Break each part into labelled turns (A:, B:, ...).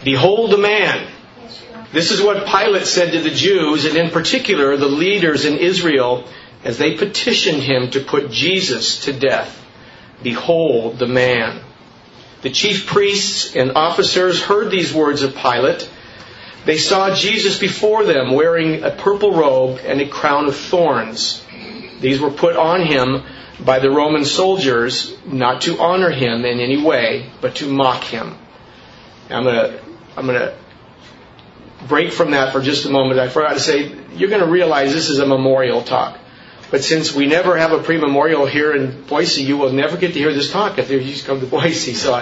A: Behold the man. This is what Pilate said to the Jews, and in particular the leaders in Israel, as they petitioned him to put Jesus to death. Behold the man. The chief priests and officers heard these words of Pilate. They saw Jesus before them wearing a purple robe and a crown of thorns. These were put on him by the Roman soldiers, not to honor him in any way, but to mock him. I'm going to break from that for just a moment. I forgot to say, you're going to realize this is a memorial talk. But since we never have a pre-memorial here in Boise, you will never get to hear this talk if you just come to Boise. So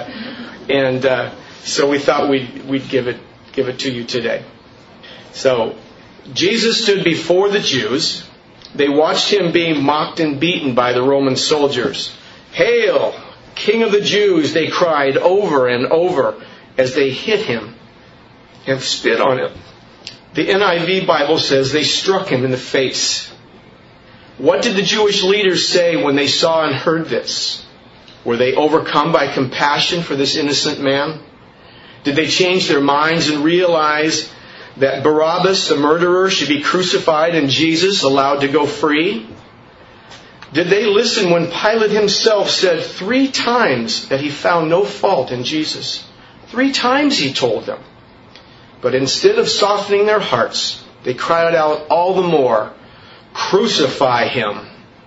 A: we thought we'd give it to you today. So Jesus stood before the Jews. They watched him being mocked and beaten by the Roman soldiers. "Hail, King of the Jews!" they cried over and over as they hit him and spit on him. The NIV Bible says they struck him in the face. What did the Jewish leaders say when they saw and heard this? Were they overcome by compassion for this innocent man? Did they change their minds and realize that Barabbas, the murderer, should be crucified and Jesus allowed to go free? Did they listen when Pilate himself said 3 times that he found no fault in Jesus? 3 times he told them. But instead of softening their hearts, they cried out all the more, "Crucify him."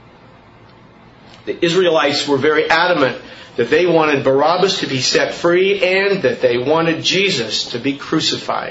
A: The Israelites were very adamant that they wanted Barabbas to be set free and that they wanted Jesus to be crucified.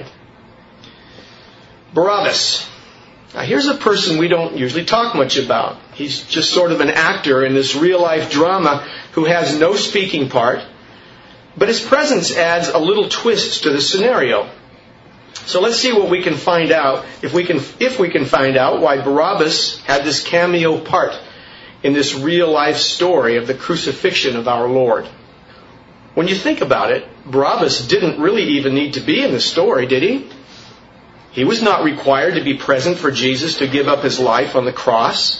A: Barabbas. Now here's a person we don't usually talk much about. He's just sort of an actor in this real-life drama who has no speaking part, but his presence adds a little twist to the scenario. So let's see what we can find out, if we can find out why Barabbas had this cameo part in this real-life story of the crucifixion of our Lord. When you think about it, Barabbas didn't really even need to be in the story, did he? He was not required to be present for Jesus to give up his life on the cross.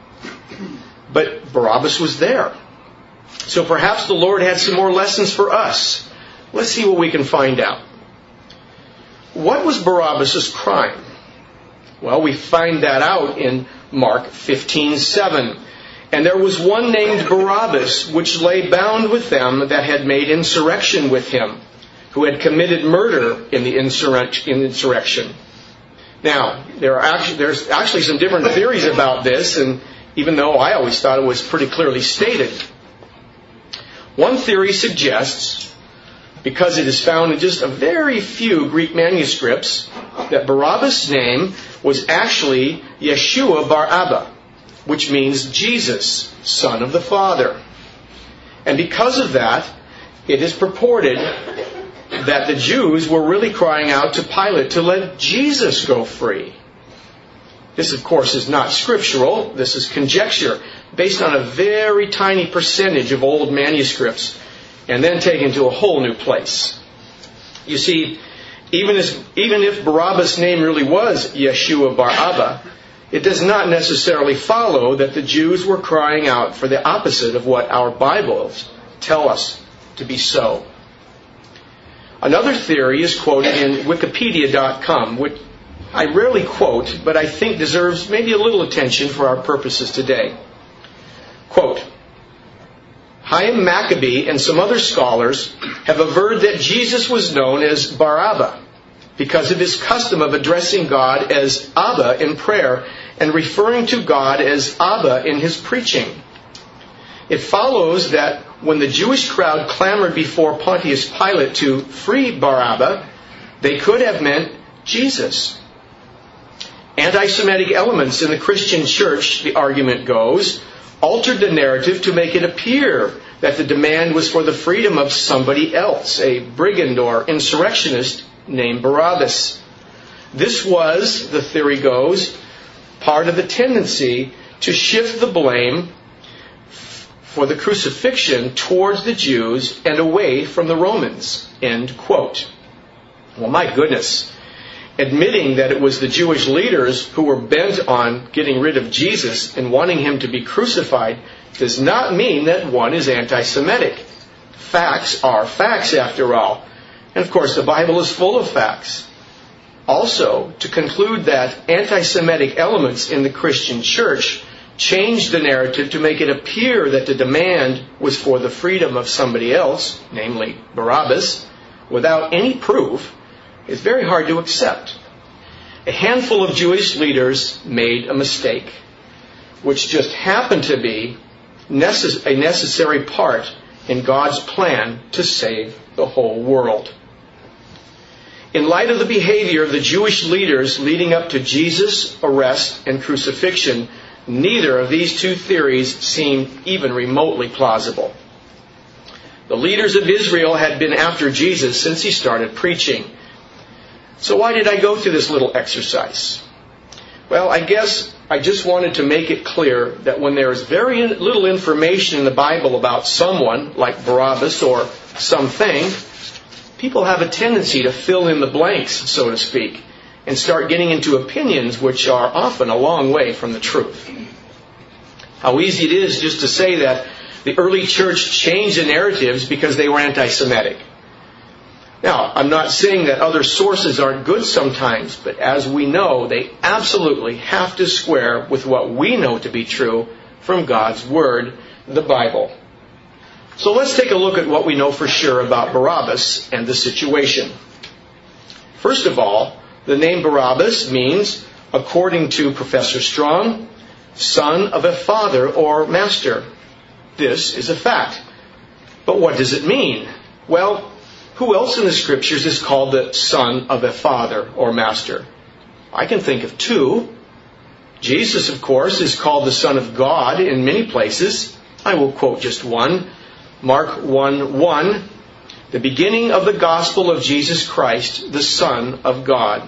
A: But Barabbas was there. So perhaps the Lord had some more lessons for us. Let's see what we can find out. What was Barabbas' crime? Well, we find that out in Mark 15:7. "And there was one named Barabbas, which lay bound with them that had made insurrection with him, who had committed murder in the insurrection." Now, there's actually some different theories about this, and even though I always thought it was pretty clearly stated. One theory suggests, because it is found in just a very few Greek manuscripts, that Barabbas' name was actually Yeshua bar Abba, which means Jesus, Son of the Father. And because of that, it is purported that the Jews were really crying out to Pilate to let Jesus go free. This, of course, is not scriptural. This is conjecture based on a very tiny percentage of old manuscripts and then taken to a whole new place. You see, even if Barabbas' name really was Yeshua bar Abba, it does not necessarily follow that the Jews were crying out for the opposite of what our Bibles tell us to be so. Another theory is quoted in Wikipedia.com, which I rarely quote, but I think deserves maybe a little attention for our purposes today. Quote, "Chaim Maccabee and some other scholars have averred that Jesus was known as Bar Abba because of his custom of addressing God as Abba in prayer and referring to God as Abba in his preaching. It follows that when the Jewish crowd clamored before Pontius Pilate to free Barabbas, they could have meant Jesus. Anti-Semitic elements in the Christian church, the argument goes, altered the narrative to make it appear that the demand was for the freedom of somebody else, a brigand or insurrectionist named Barabbas. This was, the theory goes, part of the tendency to shift the blame for the crucifixion towards the Jews and away from the Romans." End quote. Well, my goodness. Admitting that it was the Jewish leaders who were bent on getting rid of Jesus and wanting him to be crucified does not mean that one is anti-Semitic. Facts are facts, after all. And of course, the Bible is full of facts. Also, to conclude that anti-Semitic elements in the Christian church changed the narrative to make it appear that the demand was for the freedom of somebody else, namely Barabbas, without any proof, is very hard to accept. A handful of Jewish leaders made a mistake, which just happened to be a necessary part in God's plan to save the whole world. In light of the behavior of the Jewish leaders leading up to Jesus' arrest and crucifixion, neither of these two theories seemed even remotely plausible. The leaders of Israel had been after Jesus since he started preaching. So why did I go through this little exercise? Well, I guess I just wanted to make it clear that when there is very little information in the Bible about someone, like Barabbas or something, people have a tendency to fill in the blanks, so to speak, and start getting into opinions which are often a long way from the truth. How easy it is just to say that the early church changed the narratives because they were anti-Semitic. Now, I'm not saying that other sources aren't good sometimes, but as we know, they absolutely have to square with what we know to be true from God's Word, the Bible. So let's take a look at what we know for sure about Barabbas and the situation. First of all, the name Barabbas means, according to Professor Strong, son of a father or master. This is a fact. But what does it mean? Well, who else in the Scriptures is called the son of a father or master? I can think of two. Jesus, of course, is called the Son of God in many places. I will quote just one. Mark 1:1, the beginning of the gospel of Jesus Christ, the Son of God.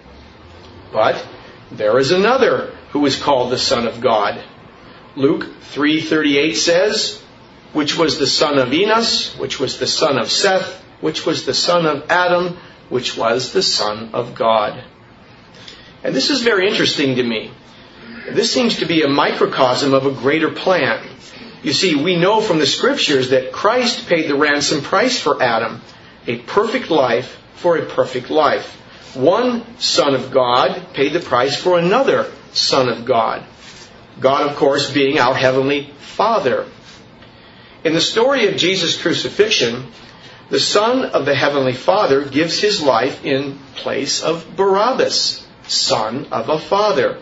A: But there is another who is called the Son of God. Luke 3:38 says, which was the son of Enos, which was the son of Seth, which was the son of Adam, which was the Son of God. And this is very interesting to me. This seems to be a microcosm of a greater plan. You see, we know from the Scriptures that Christ paid the ransom price for Adam, a perfect life for a perfect life. One Son of God paid the price for another Son of God. God, of course, being our Heavenly Father. In the story of Jesus' crucifixion, the Son of the Heavenly Father gives his life in place of Barabbas, son of a father.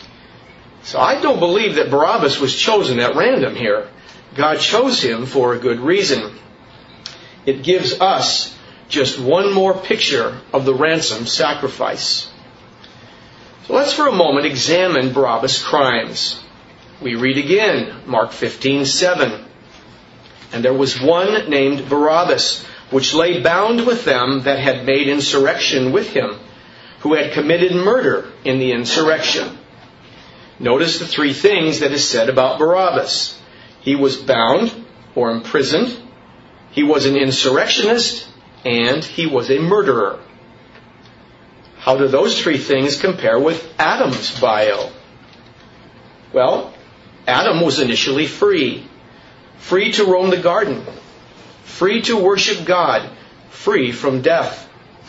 A: So I don't believe that Barabbas was chosen at random here. God chose him for a good reason. It gives us just one more picture of the ransom sacrifice. So let's for a moment examine Barabbas' crimes. We read again, Mark 15:7. And there was one named Barabbas, which lay bound with them that had made insurrection with him, who had committed murder in the insurrection. Notice the three things that is said about Barabbas. He was bound or imprisoned, he was an insurrectionist, and he was a murderer. How do those three things compare with Adam's bio? Well, Adam was initially free to roam the garden, free to worship God, free from death.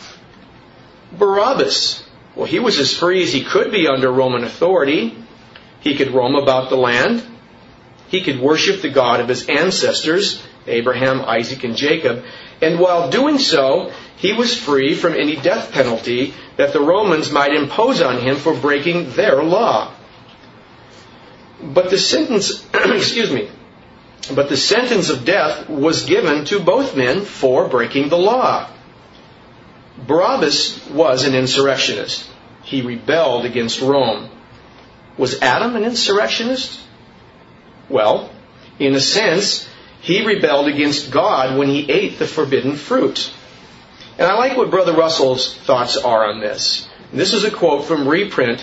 A: Barabbas, well, he was as free as he could be under Roman authority. He could roam about the land. He could worship the God of his ancestors, Abraham, Isaac, and Jacob. And while doing so, he was free from any death penalty that the Romans might impose on him for breaking their law. But the sentence, but the sentence of death was given to both men for breaking the law. Barabbas was an insurrectionist. He rebelled against Rome. Was Adam an insurrectionist? Well, in a sense, he rebelled against God when he ate the forbidden fruit. And I like what Brother Russell's thoughts are on this. This is a quote from reprint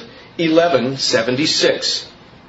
A: 1176.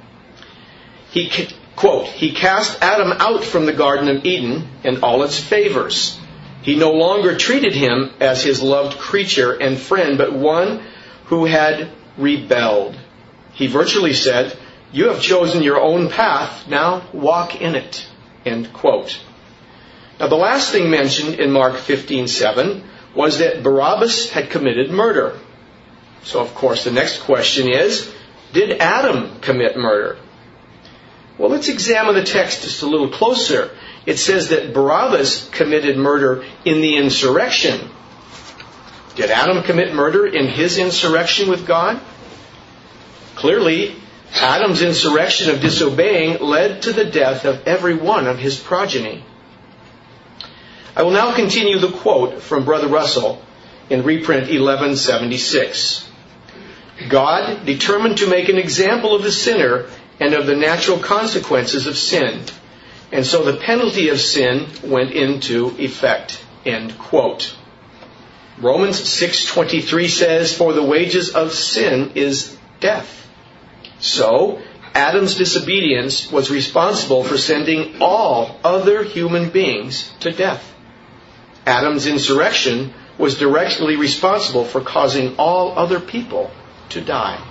A: Quote, he cast Adam out from the Garden of Eden and all its favors. He no longer treated him as his loved creature and friend, but one who had rebelled. He virtually said, you have chosen your own path, now walk in it. End quote. Now the last thing mentioned in Mark 15:7 was that Barabbas had committed murder. So, of course, the next question is, did Adam commit murder? Well, let's examine the text just a little closer. It says that Barabbas committed murder in the insurrection. Did Adam commit murder in his insurrection with God? Clearly, Adam's insurrection of disobeying led to the death of every one of his progeny. I will now continue the quote from Brother Russell in reprint 1176. God determined to make an example of the sinner and of the natural consequences of sin, and so the penalty of sin went into effect. End quote. Romans 6:23 says, "For the wages of sin is death." So, Adam's disobedience was responsible for sending all other human beings to death. Adam's insurrection was directly responsible for causing all other people to die.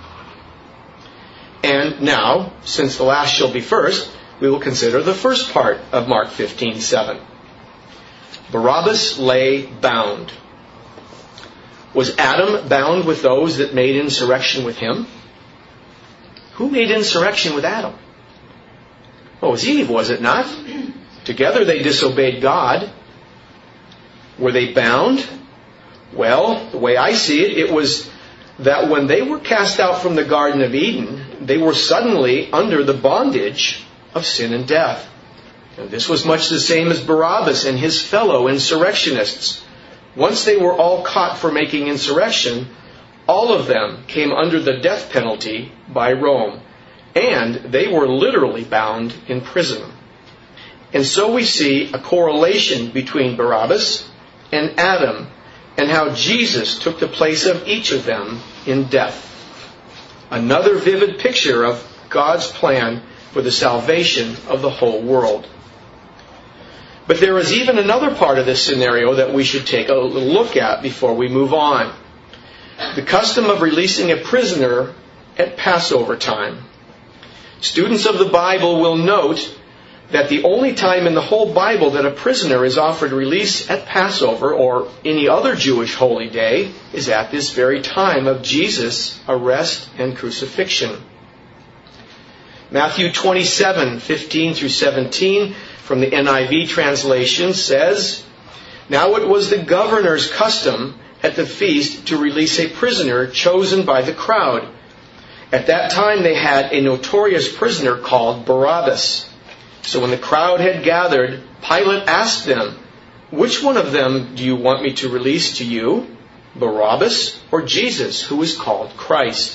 A: And now, since the last shall be first, we will consider the first part of Mark 15:7. Barabbas lay bound. Was Adam bound with those that made insurrection with him? Who made insurrection with Adam? Well, it was Eve, was it not? Together they disobeyed God. Were they bound? Well, the way I see it, it was that when they were cast out from the Garden of Eden, they were suddenly under the bondage of sin and death. And this was much the same as Barabbas and his fellow insurrectionists. Once they were all caught for making insurrection, all of them came under the death penalty by Rome. And they were literally bound in prison. And so we see a correlation between Barabbas and Adam, and how Jesus took the place of each of them in death. Another vivid picture of God's plan for the salvation of the whole world. But there is even another part of this scenario that we should take a little look at before we move on. The custom of releasing a prisoner at Passover time. Students of the Bible will note that the only time in the whole Bible that a prisoner is offered release at Passover or any other Jewish holy day is at this very time of Jesus' arrest and crucifixion. Matthew 27:15 through 17 from the NIV translation says, "Now it was the governor's custom at the feast to release a prisoner chosen by the crowd. At that time they had a notorious prisoner called Barabbas. So when the crowd had gathered, Pilate asked them, 'Which one of them do you want me to release to you, Barabbas or Jesus, who is called Christ?'"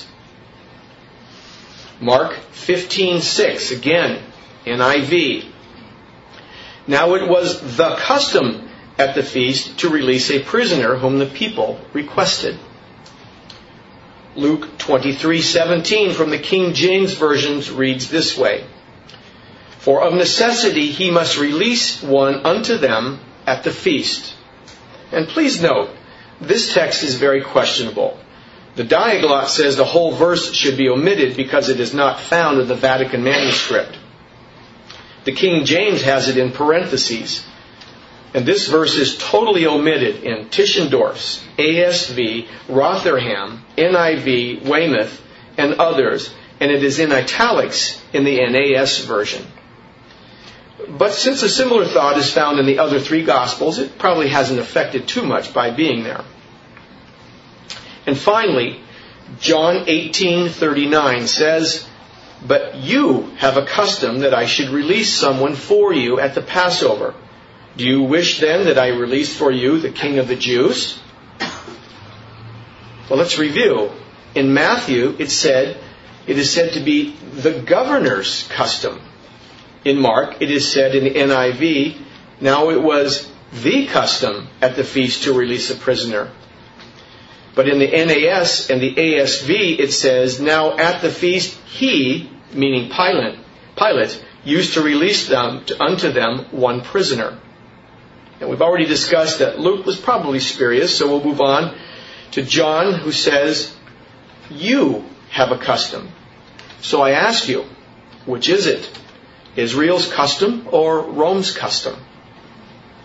A: Mark 15:6, again, NIV. "Now it was the custom at the feast to release a prisoner whom the people requested." Luke 23:17 from the King James Version reads this way, "For of necessity he must release one unto them at the feast." And please note, this text is very questionable. The Diaglott says the whole verse should be omitted because it is not found in the Vatican manuscript. The King James has it in parentheses. And this verse is totally omitted in Tischendorf's, ASV, Rotherham, NIV, Weymouth, and others, and it is in italics in the NAS version. But since a similar thought is found in the other three Gospels, it probably hasn't affected too much by being there. And finally, John 18:39 says, "But you have a custom that I should release someone for you at the Passover. Do you wish then that I release for you the King of the Jews?" Well, let's review. In Matthew, it is said to be the governor's custom. In Mark, it is said in the NIV, "Now it was the custom at the feast to release a prisoner." But in the NAS and the ASV, it says, "Now at the feast he," meaning Pilate, "used to release unto them one prisoner." And we've already discussed that Luke was probably spurious, so we'll move on to John, who says, "You have a custom." So I ask you, which is it? Israel's custom or Rome's custom?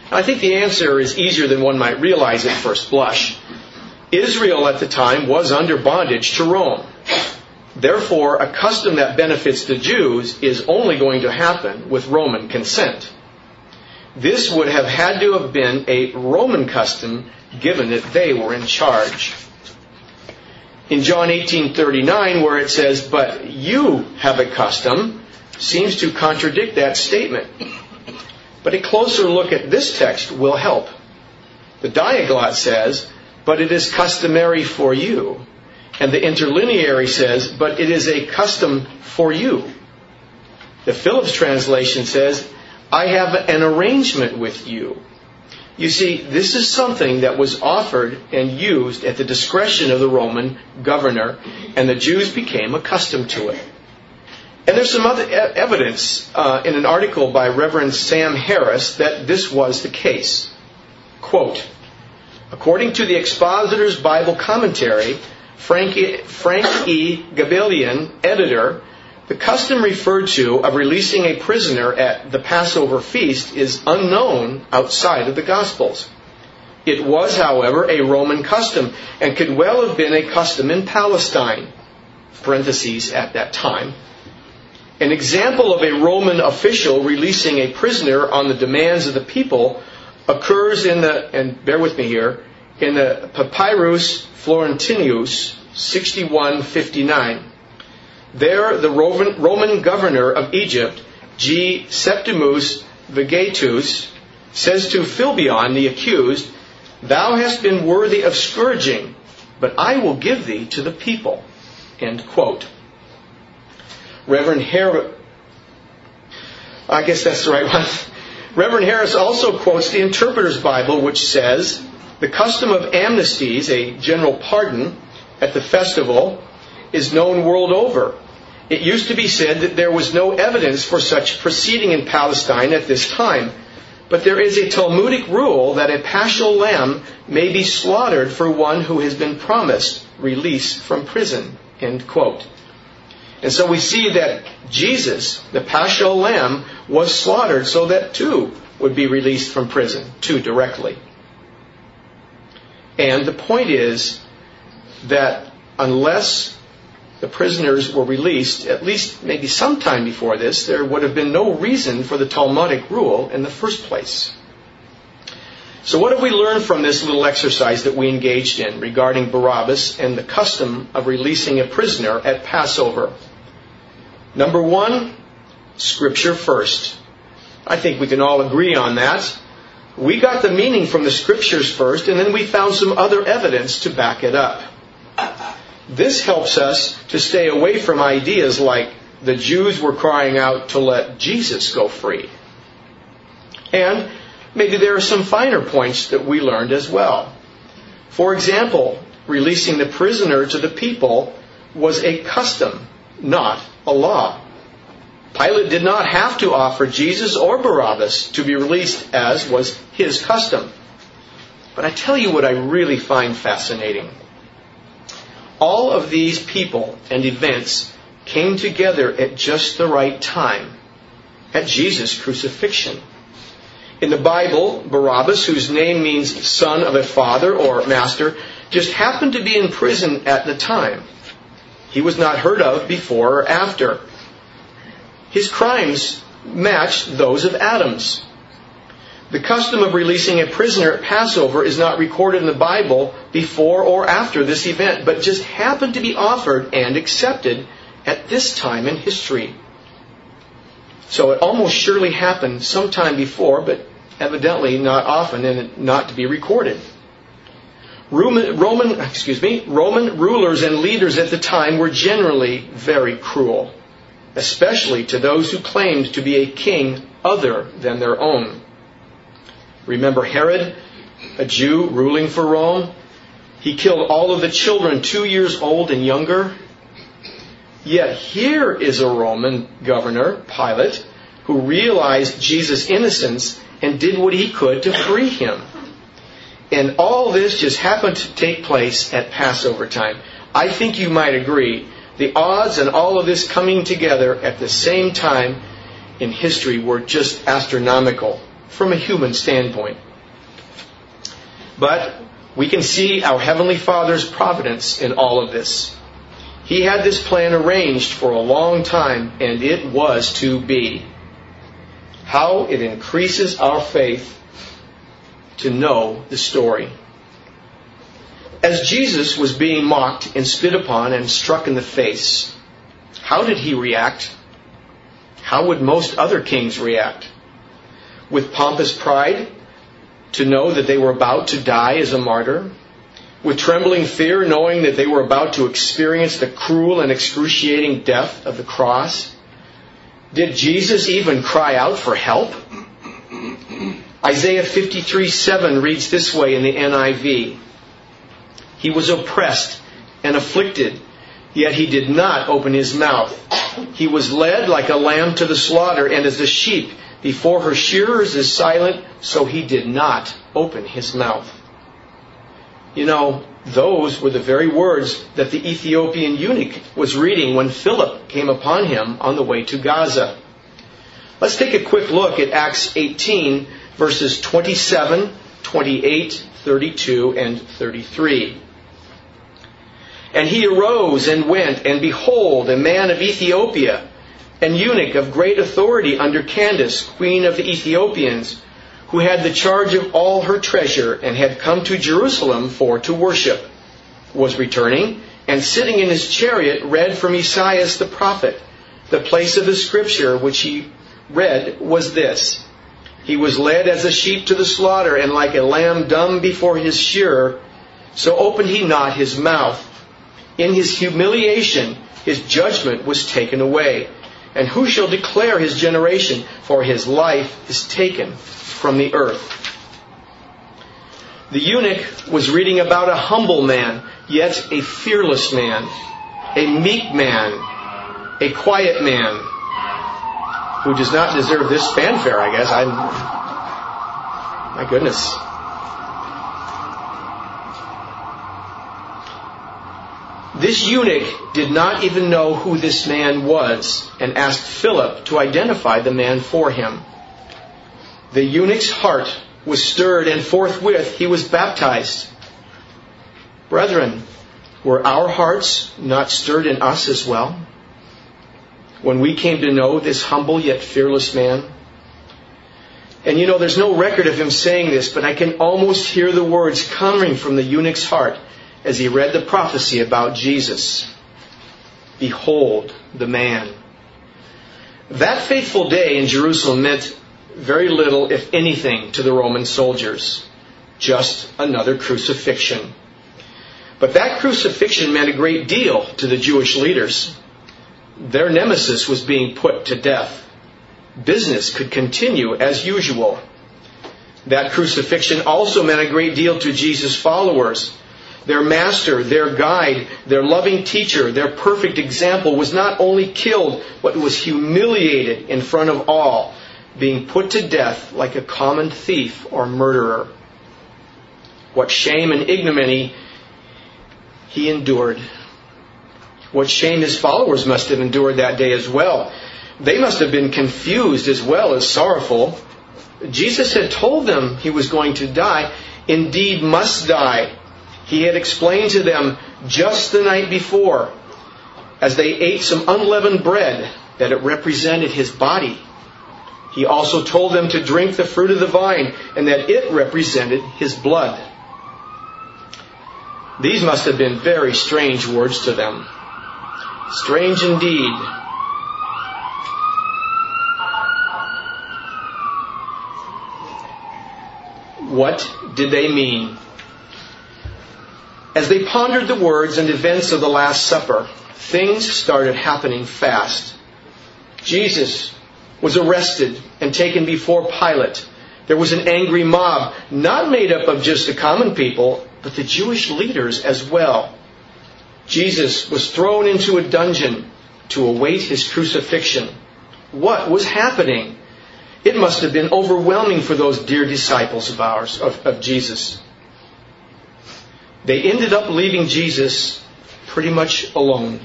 A: I think the answer is easier than one might realize at first blush. Israel at the time was under bondage to Rome. Therefore, a custom that benefits the Jews is only going to happen with Roman consent. This would have had to have been a Roman custom, given that they were in charge. In John 18:39, where it says, "But you have a custom," seems to contradict that statement. But a closer look at this text will help. The Diaglott says, "But it is customary for you." And the interlineary says, "But it is a custom for you." The Phillips translation says, "I have an arrangement with you." You see, this is something that was offered and used at the discretion of the Roman governor, and the Jews became accustomed to it. And there's some other evidence in an article by Reverend Sam Harris that this was the case. Quote, "According to the Expositor's Bible Commentary, Frank E. Gabellion, editor, the custom referred to of releasing a prisoner at the Passover feast is unknown outside of the Gospels. It was, however, a Roman custom and could well have been a custom in Palestine, parentheses, at that time. An example of a Roman official releasing a prisoner on the demands of the people occurs in the, and bear with me here, in the Papyrus Florentinus 6159. There, the Roman governor of Egypt, G. Septimus Vegatus, says to Philbion, the accused, "Thou hast been worthy of scourging, but I will give thee to the people." End quote. Reverend Harris, I guess that's the right one. Reverend Harris also quotes the Interpreter's Bible, which says, "The custom of amnesties, a general pardon, at the festival, is known world over. It used to be said that there was no evidence for such proceeding in Palestine at this time, but there is a Talmudic rule that a paschal lamb may be slaughtered for one who has been promised release from prison." End quote. And so we see that Jesus, the paschal lamb, was slaughtered so that two would be released from prison, two directly. And the point is that unless the prisoners were released, at least maybe sometime before this, there would have been no reason for the Talmudic rule in the first place. So what have we learned from this little exercise that we engaged in regarding Barabbas and the custom of releasing a prisoner at Passover? Number one, Scripture first. I think we can all agree on that. We got the meaning from the Scriptures first, and then we found some other evidence to back it up. This helps us to stay away from ideas like the Jews were crying out to let Jesus go free. And maybe there are some finer points that we learned as well. For example, releasing the prisoner to the people was a custom, not a law. Pilate did not have to offer Jesus or Barabbas to be released, as was his custom. But I tell you what I really find fascinating. All of these people and events came together at just the right time, at Jesus' crucifixion. In the Bible, Barabbas, whose name means son of a father or master, just happened to be in prison at the time. He was not heard of before or after. His crimes matched those of Adam's. The custom of releasing a prisoner at Passover is not recorded in the Bible before or after this event, but just happened to be offered and accepted at this time in history. So it almost surely happened sometime before, but evidently not often and not to be recorded. Roman rulers and leaders at the time were generally very cruel, especially to those who claimed to be a king other than their own. Remember Herod, a Jew ruling for Rome? He killed all of the children 2 years old and younger. Yet here is a Roman governor, Pilate, who realized Jesus' innocence and did what he could to free him. And all this just happened to take place at Passover time. I think you might agree, the odds and all of this coming together at the same time in history were just astronomical. from a human standpoint. But we can see our Heavenly Father's providence in all of this. He had this plan arranged for a long time, and it was to be. How it increases our faith to know the story. As Jesus was being mocked and spit upon and struck in the face, how did he react? How would most other kings react? With pompous pride, to know that they were about to die as a martyr? With trembling fear, knowing that they were about to experience the cruel and excruciating death of the cross? Did Jesus even cry out for help? Isaiah 53:7 reads this way in the NIV. He was oppressed and afflicted, yet he did not open his mouth. He was led like a lamb to the slaughter, and as a sheep before her shearers is silent, so he did not open his mouth. You know, those were the very words that the Ethiopian eunuch was reading when Philip came upon him on the way to Gaza. Let's take a quick look at Acts 18, verses 27, 28, 32, and 33. And he arose and went, and behold, a man of Ethiopia, an eunuch of great authority under Candace, queen of the Ethiopians, who had the charge of all her treasure and had come to Jerusalem for to worship, was returning, and sitting in his chariot read from Esaias the prophet. The place of the scripture which he read was this: He was led as a sheep to the slaughter, and like a lamb dumb before his shearer, so opened he not his mouth. In his humiliation his judgment was taken away. And who shall declare his generation? For his life is taken from the earth. The eunuch was reading about a humble man, yet a fearless man, a meek man, a quiet man, who does not deserve this fanfare, I guess. My goodness. This eunuch did not even know who this man was and asked Philip to identify the man for him. The eunuch's heart was stirred, and forthwith he was baptized. Brethren, were our hearts not stirred in us as well when we came to know this humble yet fearless man? And you know, there's no record of him saying this, but I can almost hear the words coming from the eunuch's heart as he read the prophecy about Jesus. Behold the man. That fateful day in Jerusalem meant very little, if anything, to the Roman soldiers. Just another crucifixion. But that crucifixion meant a great deal to the Jewish leaders. Their nemesis was being put to death. Business could continue as usual. That crucifixion also meant a great deal to Jesus' followers. Their master, their guide, their loving teacher, their perfect example was not only killed, but was humiliated in front of all, being put to death like a common thief or murderer. What shame and ignominy he endured. What shame his followers must have endured that day as well. They must have been confused as well as sorrowful. Jesus had told them he was going to die, indeed must die. He had explained to them just the night before, as they ate some unleavened bread, that it represented his body. He also told them to drink the fruit of the vine, and that it represented his blood. These must have been very strange words to them. Strange indeed. What did they mean? As they pondered the words and events of the Last Supper, things started happening fast. Jesus was arrested and taken before Pilate. There was an angry mob, not made up of just the common people, but the Jewish leaders as well. Jesus was thrown into a dungeon to await his crucifixion. What was happening? It must have been overwhelming for those dear disciples of ours, of Jesus. They ended up leaving Jesus pretty much alone.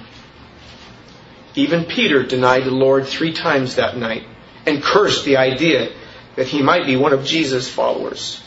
A: Even Peter denied the Lord 3 times that night and cursed the idea that he might be one of Jesus' followers.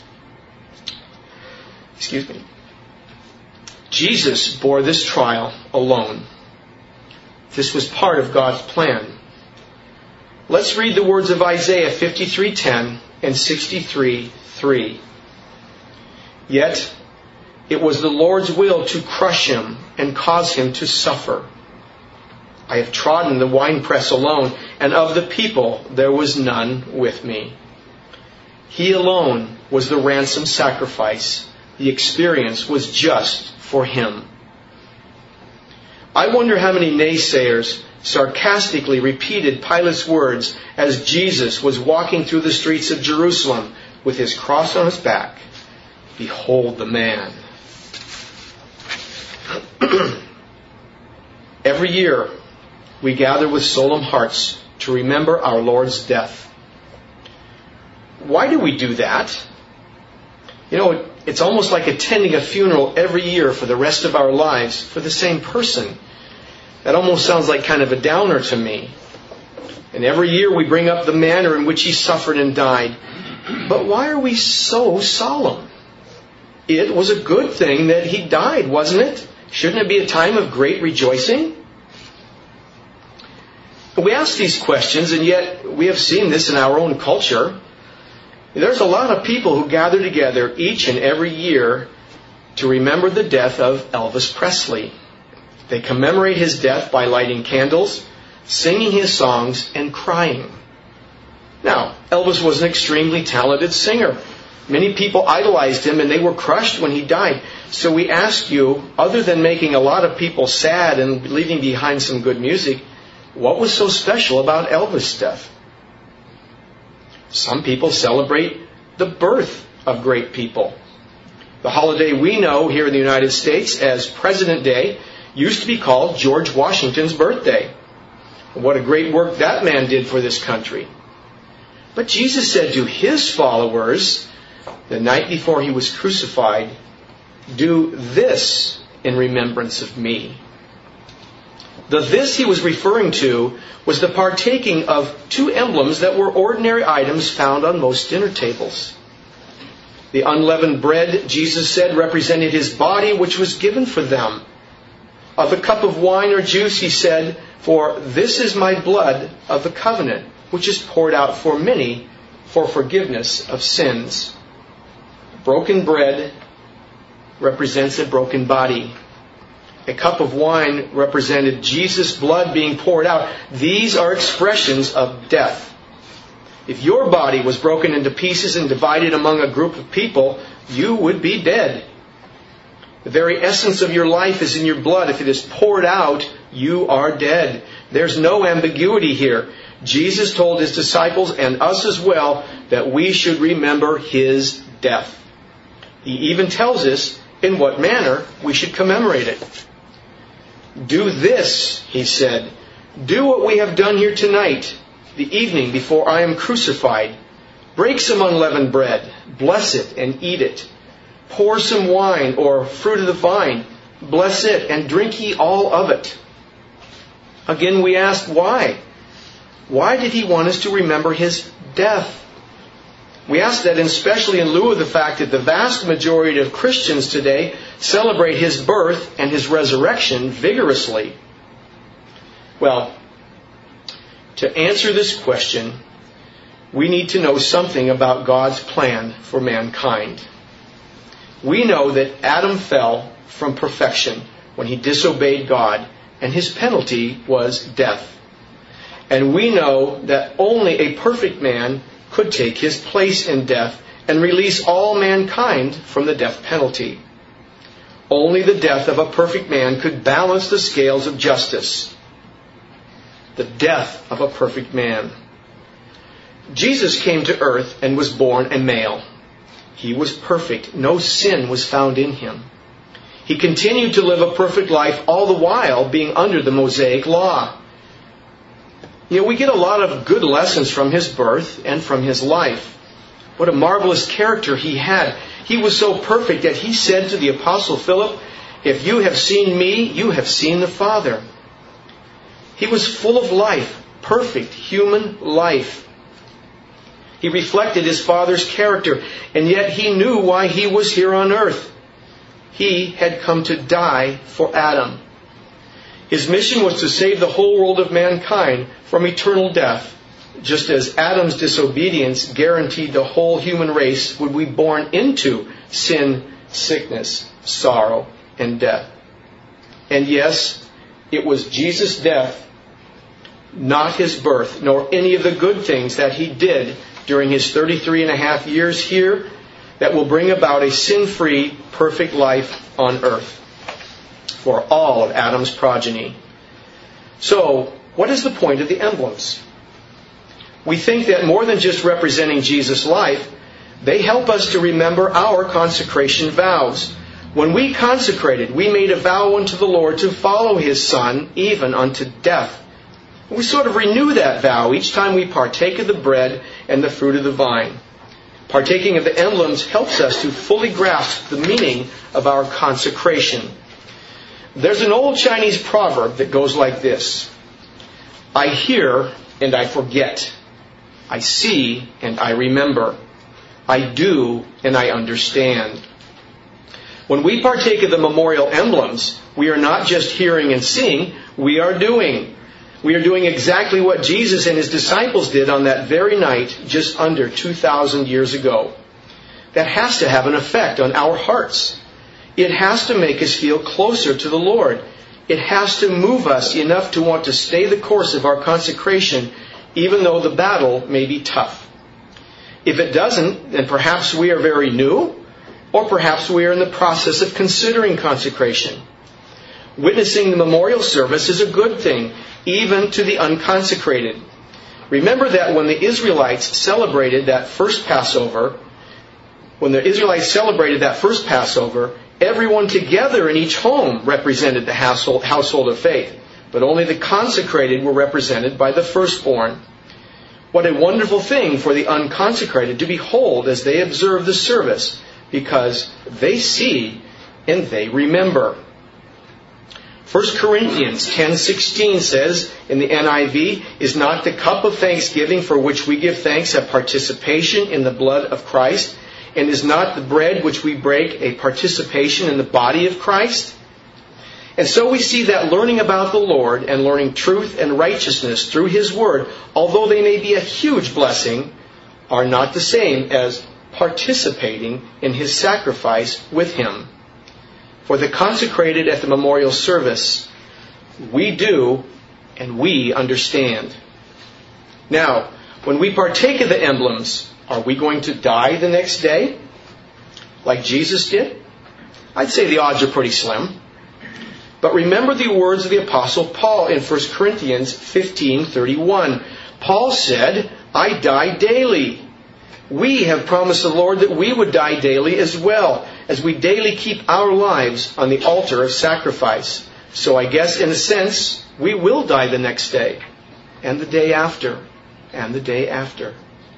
A: Excuse me. Jesus bore this trial alone. This was part of God's plan. Let's read the words of Isaiah 53:10 and 63:3. Yet it was the Lord's will to crush him and cause him to suffer. I have trodden the winepress alone, and of the people there was none with me. He alone was the ransom sacrifice. The experience was just for him. I wonder how many naysayers sarcastically repeated Pilate's words as Jesus was walking through the streets of Jerusalem with his cross on his back. Behold the man. Every year we gather with solemn hearts to remember our Lord's death. Why do we do that? It's almost like attending a funeral every year for the rest of our lives for the same person. That almost sounds like kind of a downer to me. And every year we bring up the manner in which he suffered and died. But why are we so solemn? It was a good thing that he died, wasn't it? Shouldn't it be a time of great rejoicing? We ask these questions, and yet we have seen this in our own culture. There's a lot of people who gather together each and every year to remember the death of Elvis Presley. They commemorate his death by lighting candles, singing his songs, and crying. Now, Elvis was an extremely talented singer. Many people idolized him and they were crushed when he died. So we ask you, other than making a lot of people sad and leaving behind some good music, what was so special about Elvis' death? Some people celebrate the birth of great people. The holiday we know here in the United States as President Day used to be called George Washington's birthday. What a great work that man did for this country. But Jesus said to his followers the night before he was crucified, "Do this in remembrance of me." The this he was referring to was the partaking of two emblems that were ordinary items found on most dinner tables. The unleavened bread, Jesus said, represented his body, which was given for them. Of the cup of wine or juice, he said, "For this is my blood of the covenant, which is poured out for many for forgiveness of sins." Broken bread represents a broken body. A cup of wine represented Jesus' blood being poured out. These are expressions of death. If your body was broken into pieces and divided among a group of people, you would be dead. The very essence of your life is in your blood. If it is poured out, you are dead. There's no ambiguity here. Jesus told his disciples and us as well that we should remember his death. He even tells us in what manner we should commemorate it. "Do this," he said. "Do what we have done here tonight, the evening before I am crucified. Break some unleavened bread, bless it and eat it. Pour some wine or fruit of the vine, bless it and drink ye all of it." Again we ask why? Why did he want us to remember his death? We ask that especially in lieu of the fact that the vast majority of Christians today celebrate his birth and his resurrection vigorously. Well, to answer this question, we need to know something about God's plan for mankind. We know that Adam fell from perfection when he disobeyed God, and his penalty was death. And we know that only a perfect man could take his place in death and release all mankind from the death penalty. Only the death of a perfect man could balance the scales of justice. The death of a perfect man. Jesus came to earth and was born a male. He was perfect. No sin was found in him. He continued to live a perfect life all the while being under the Mosaic law. We get a lot of good lessons from his birth and from his life. What a marvelous character he had. He was so perfect that he said to the Apostle Philip, "If you have seen me, you have seen the Father." He was full of life, perfect human life. He reflected his Father's character, and yet he knew why he was here on earth. He had come to die for Adam. His mission was to save the whole world of mankind from eternal death, just as Adam's disobedience guaranteed the whole human race would be born into sin, sickness, sorrow, and death. And yes, it was Jesus' death, not his birth, nor any of the good things that he did during his 33 and a half years here, that will bring about a sin-free, perfect life on earth for all of Adam's progeny. So, what is the point of the emblems? We think that more than just representing Jesus' life, they help us to remember our consecration vows. When we consecrated, we made a vow unto the Lord to follow His Son, even unto death. We sort of renew that vow each time we partake of the bread and the fruit of the vine. Partaking of the emblems helps us to fully grasp the meaning of our consecration. There's an old Chinese proverb that goes like this: I hear and I forget. I see and I remember. I do and I understand. When we partake of the memorial emblems, we are not just hearing and seeing, we are doing. We are doing exactly what Jesus and His disciples did on that very night just under 2,000 years ago. That has to have an effect on our hearts. It has to make us feel closer to the Lord. It has to move us enough to want to stay the course of our consecration, even though the battle may be tough. If it doesn't, then perhaps we are very new, or perhaps we are in the process of considering consecration. Witnessing the memorial service is a good thing, even to the unconsecrated. Remember that when the Israelites celebrated that first Passover, everyone together in each home represented the household of faith, but only the consecrated were represented by the firstborn. What a wonderful thing for the unconsecrated to behold as they observe the service, because they see and they remember. 1 Corinthians 10:16 says in the NIV, is not the cup of thanksgiving for which we give thanks a participation in the blood of Christ? And is not the bread which we break a participation in the body of Christ? And so we see that learning about the Lord and learning truth and righteousness through His Word, although they may be a huge blessing, are not the same as participating in His sacrifice with Him. For the consecrated at the memorial service, we do and we understand. Now, when we partake of the emblems, are we going to die the next day, like Jesus did? I'd say the odds are pretty slim. But remember the words of the Apostle Paul in 1 Corinthians 15:31. Paul said, I die daily. We have promised the Lord that we would die daily as well, as we daily keep our lives on the altar of sacrifice. So I guess, in a sense, we will die the next day, and the day after, and the day after.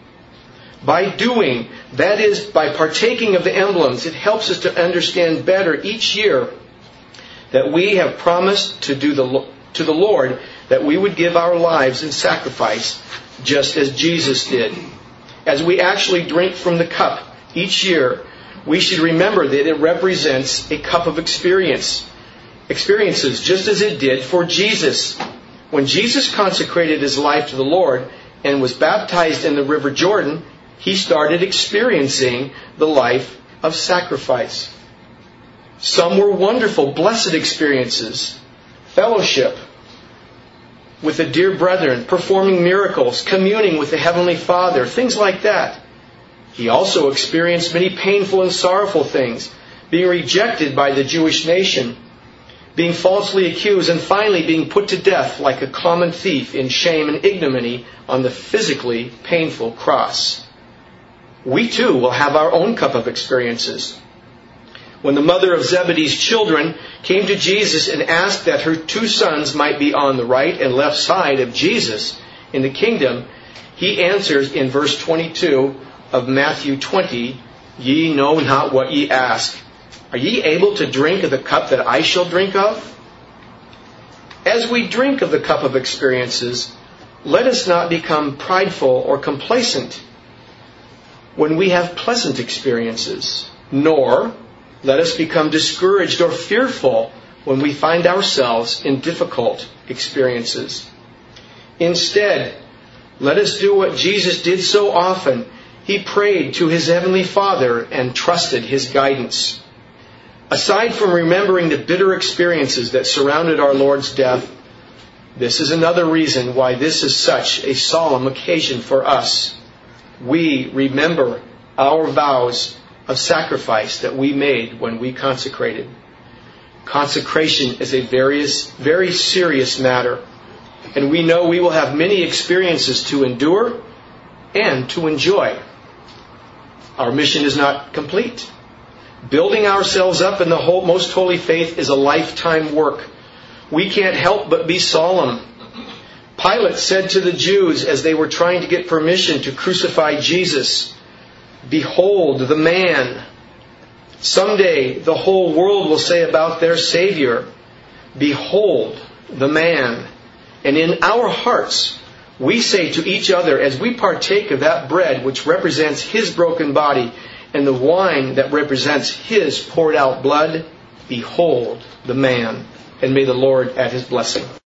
A: By doing, that is, by partaking of the emblems, it helps us to understand better each year that we have promised to the Lord that we would give our lives in sacrifice, just as Jesus did. As we actually drink from the cup each year, we should remember that it represents a cup of experiences, just as it did for Jesus. When Jesus consecrated His life to the Lord and was baptized in the River Jordan, He started experiencing the life of sacrifice. Some were wonderful, blessed experiences. Fellowship with the dear brethren, performing miracles, communing with the Heavenly Father, things like that. He also experienced many painful and sorrowful things, being rejected by the Jewish nation, being falsely accused, and finally being put to death like a common thief in shame and ignominy on the physically painful cross. We too will have our own cup of experiences. When the mother of Zebedee's children came to Jesus and asked that her two sons might be on the right and left side of Jesus in the kingdom, He answers in verse 22 of Matthew 20, Ye know not what ye ask. Are ye able to drink of the cup that I shall drink of? As we drink of the cup of experiences, let us not become prideful or complacent. when we have pleasant experiences, nor let us become discouraged or fearful when we find ourselves in difficult experiences. Instead, let us do what Jesus did so often. He prayed to His Heavenly Father and trusted His guidance. Aside from remembering the bitter experiences that surrounded our Lord's death, this is another reason why this is such a solemn occasion for us. We remember our vows of sacrifice that we made when we consecrated. Consecration is a very serious matter, and we know we will have many experiences to endure and to enjoy. Our mission is not complete. Building ourselves up in the most holy faith is a lifetime work. We can't help but be solemn. Pilate said to the Jews as they were trying to get permission to crucify Jesus, "Behold the man." Someday the whole world will say about their Savior, "Behold the man." And in our hearts, we say to each other as we partake of that bread which represents His broken body and the wine that represents His poured out blood, "Behold the man." And may the Lord add His blessing.